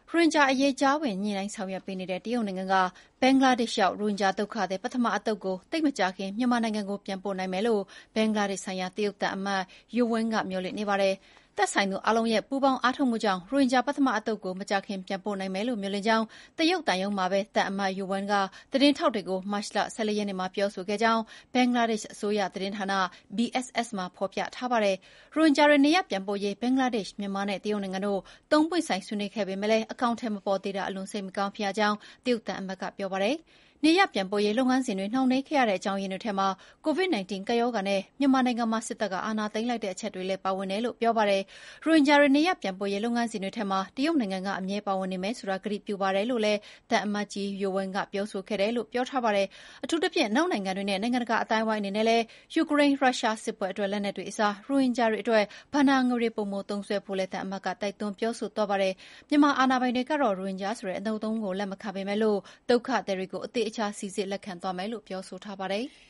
ရိုဟင်ဂျာအရေးကြားဝင်ညှိနှိုင်းဆောင်ရွက်ပေးနေတဲ့တရုတ်နိုင်ငံကဘင်္ဂလားဒေ့ရှ်ရောက်ရိုဟင်ဂျာဒုက္ခသည်ပထမအသုတ်ကိုသိပ်မကြာခင်မြန်မာနိုင်ငံကိုပြန်ပို့နိုင်မယ်လို့ဘင်္ဂလားဒေ့ရှ်ဆိုင်ရာတရုတ်သံအမတ် Yu Wen ကမျှော်လင့်နေပါတယ်။သက်ဆိုင်သူအားလုံးရဲ့ပူးပေါင်းအားထုတ်မှုကြောင့်ရိုဟင်ဂျာပထမအသုတ်ကိုမကြာခင်ပြန်ပို့နိုင်မယ်လို့မျှော်လင့်ကြောင်းတရုတ်သံရုံးမှာပဲသံအမတ် Yu Wen ကသတင်းထောက်တွေကိုမတ်လ 14 ရက်နေ့မှာပြောဆိုခဲ့ကြောင်းဘင်္ဂလားဒေ့ရှ်အစိုးရသတင်းဌာန BSS မှာဖော်ပြထားပါတယ်။ရိုဟင်ဂျာတွေနေရပ်ပြန်ပို့ရေးဘင်္ဂလားဒေ့ရှ်၊မြန်မာနဲ့တရုတ်နိုင်ငံတို့သုံးပွင့်ဆိုင်ဆွေးနွေးခဲ့ပေမဲ့အကောင်အထည်မပေါ်သေးတာအလွန်စိတ်မကောင်းဖြစ်ရကြောင်းတရုတ်သံအမတ်ကပြောပါတယ်။နေရပ်ပြန်ပို့ရေးလုပ်ငန်းစဉ်တွေနှောင့်နှေးခဲ့ရတဲ့အကြောင်းရင်းတွေထဲမှာ COVID-19 ကပ်ရောဂါနဲ့မြန်မာနိုင်ငံမှာစစ်တပ်ကအာဏာသိမ်းလိုက်တဲ့အချက်တွေလည်းပါဝင်တယ်လို့ပြောပါတယ်။ရိုဟင်ဂျာတွေနေရပ်ပြန်ပို့ရေးလုပ်ငန်းစဉ်တွေထဲမှာတရုတ်နိုင်ငံကအမြဲပါဝင်နေမယ်ဆိုတာကတိပြုပါတယ်လို့လည်းသံအမတ်ကြီး Yu Wen ကပြောဆိုခဲ့တယ်လို့ပြောထားပါတယ်။အထူးသဖြင့်အနောက်နိုင်ငံတွေနဲ့နိုင်ငံတကာအသိုင်းအဝိုင်းအနေနဲ့လည်းယူကရိန်း-ရုရှားစစ်ပွဲအတွက်လက်နက်တွေအစားရိုဟင်ဂျာတွေအတွက်ဘဏ္ဍာငွေတွေပိုမိုသုံးစွဲဖို့လည်းသံအမတ်ကတိုက်တွန်းပြောဆိုသွားပါတယ်။မြန်မာအာဏာပိုင်တွေကတော့ရိုဟင်ဂျာဆိုတဲ့အသုံးအနှုန်းကိုလက်မခံပေမဲ့ဒုက္ခသည်တွေကိုအသေအချာစိစစ်လက်ခံသွားမယ်လို့ပြောဆိုထားပါတယ်။